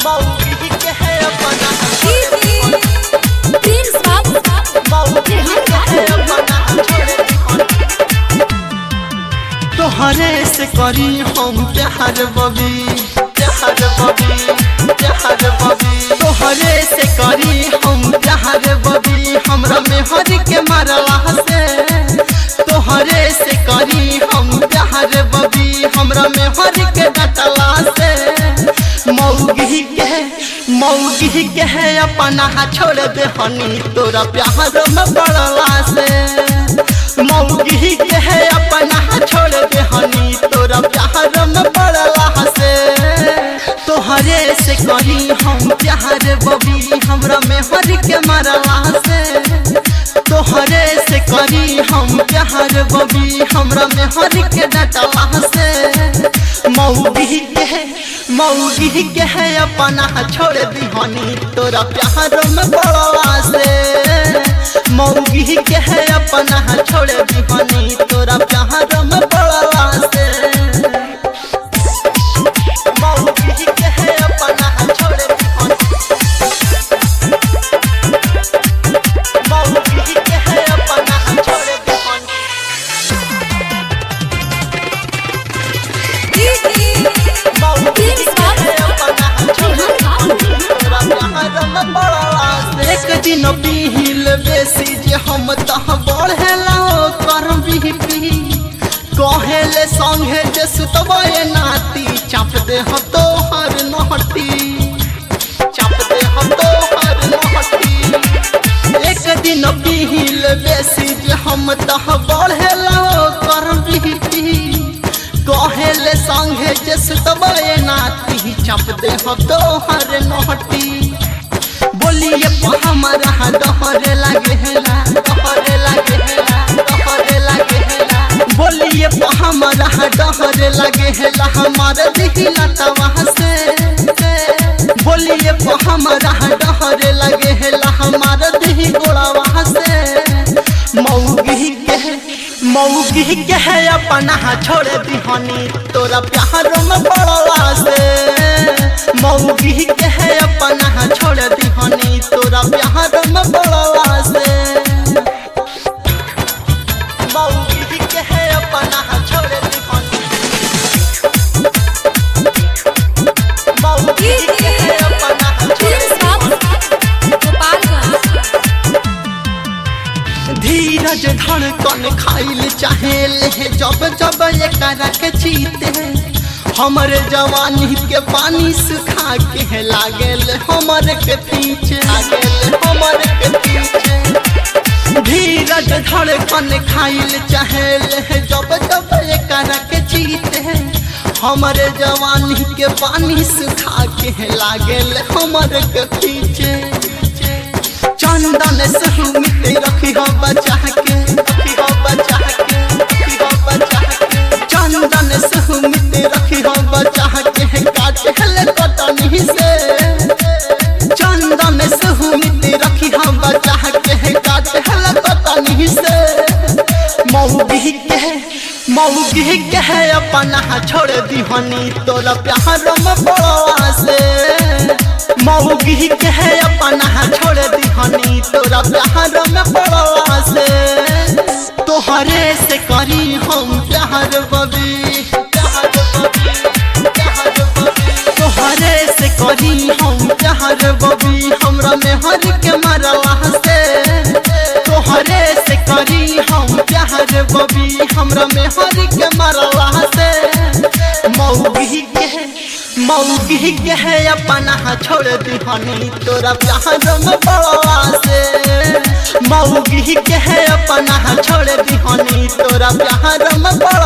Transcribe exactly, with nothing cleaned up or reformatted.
मौगी के है अपना प्रिंस बाबू मौगी के है अपना तोहरे से करी हम प्यार बबी प्यार बबी प्यार बबी तोहरे से करी हम प्यार बबी हमरा में हर के मारला से तोहरे से करी हम प्यार बबी हमरा में हर के डटला से मौगी के मौगी के है अपना छोड़ दे हनी तोरा प्यार में पड़ला से मौगी के है अपना छोड़ दे हनी तोरा प्यार में पड़ला से तोहरे से करी हम प्यार बबी हमरा में हर के मारला से तोहरे से करी हम प्यार बबी हमरा में हर के डटला से मौगी के मौगी के है अपना छोड़ दी हनी तोरा प्यार में पड़ला से मौगी के है अपना छोड़ दी हनी तोरा प्यार में पड़ला से मौगी के है अपना छोड़ दी हनी मौगी के है अपना छोड़ दी हनी प्रिंस एक दिन पील बेसी जे हम तह बढ़ेला कर बीपी कहेले संगे जे सुतबे नाती चाप दे हम तोहर नहटी चाप दे हम तोहर नहटी एक दिन पील बेसी जे हम तह बढ़ेला कर बीपी कहेले संगे जे सुतबे नाती चाप दे हम तोहर नहटी बोलिए हमारा डहरे लागे हेला डहरे लागे हेला डहरे लागे हेला बोलिए हमारा डहरे लागे हेला हमारे दिखला तवा से बोलिए हमारा डहरे लागे हेला हमारे दिही गोड़ावा से मौगी के मौगी के है अपना छोड़ दी हनी तोरा प्यार में पड़ला से मौगी के है अपना छोड़ दी हनी तोरा प्यार में पड़ला से मौगी के है अपना छोड़ दी हनी मौगी के है अपना प्रिंस बाबू गोपालगंज धीरज धड़कन खाइल चाहे ले जब जब एकरा के चीते हमरे जवानी के पानी सुखा के लागेल हमर के पीछे लागेल हमर के पीछे धीरज धड़कन खाइल चाहे ले जब जब एकरा के चीते हमरे जवानी के पानी सुखा के लागेल हमर के पीछे चंदन से उम्मीद रखी हो बचा के रखी हो बचा के रखी हो बचा के चंदन से उम्मीद रखी हो बचा के काटे हले कटनी से चंदन से उम्मीद रखी हो बचा के काटे हले कटनी से मौगी के मौगी के है अपना छोड़ दी हनी तोरा प्यार में पड़ला से मौगी के है अपना छोड़ दी हनी तोरा प्यार में पड़ला से तोहरे से करी हम प्यार बबी प्यार बबी प्यार बबी तोहरे से करी हम प्यार बबी हमरा में हर के मारला से तोहरे से करी हम प्यार बबी हमरा में हर के मारला से मौगी के मौगी के है अपना छोड़ दी हनी तोरा प्यार में पड़ला से मौगी के है अपना छोड़ दी हनी तोरा प्यार में पड़ला